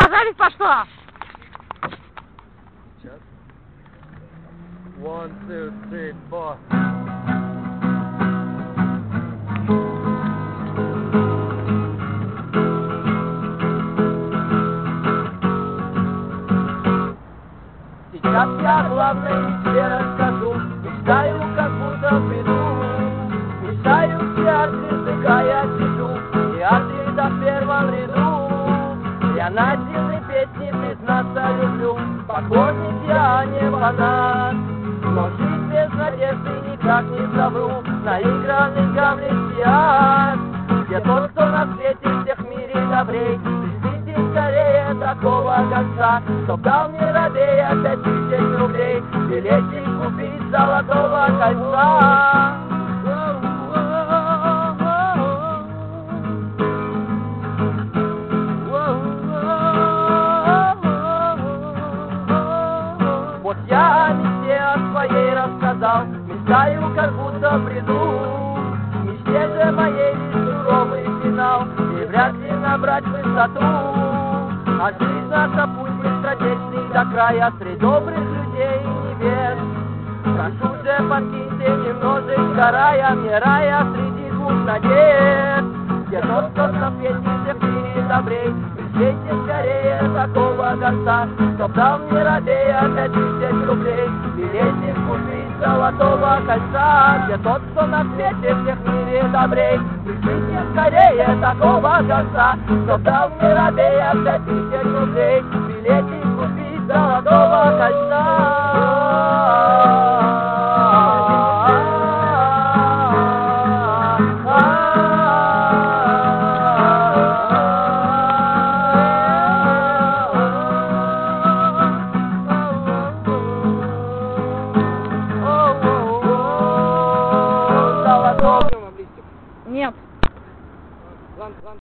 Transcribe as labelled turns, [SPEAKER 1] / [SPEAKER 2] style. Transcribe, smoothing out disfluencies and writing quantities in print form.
[SPEAKER 1] Показались по что?
[SPEAKER 2] Сейчас. 1, 2, 3, 4.
[SPEAKER 3] Сейчас я главное тебе расскажу. Мечтаю, как будто приду. Мечтаю в театре, языка я сижу. В театре да в первом ряду. Я на сильной песни, признаться, люблю. Поклонник я, не фанат. Но жизнь без надежды никак не совру. Наигранный Гамлет театр, где тот, кто на свете всех в мире добрей. Скорее такого конца, чтоб дал мне рабея 5000 рублей, билетик купить золотого кольца. Вот я о мечте о своей рассказал, мечтаю, как будто приду. В мечте же моей лишь суровый финал, и вряд ли набрать высоту. А жизнь наша путь быстротечный до края, среди добрых людей и невест. Прошу же, подкиньте немножечко рая, мне рая среди двух надежд. Где тот, кто на свете всех в мире добрей, пришлите скорее такого конца, чтоб дал мне рабея 5000 рублей, билетик купить золотого кольца. Где тот, кто на свете всех в мире добрей, пришлите скорее такого конца, чтоб дал мне рабея 5000 рублей, билетик купить золотого кольца.
[SPEAKER 1] Нет.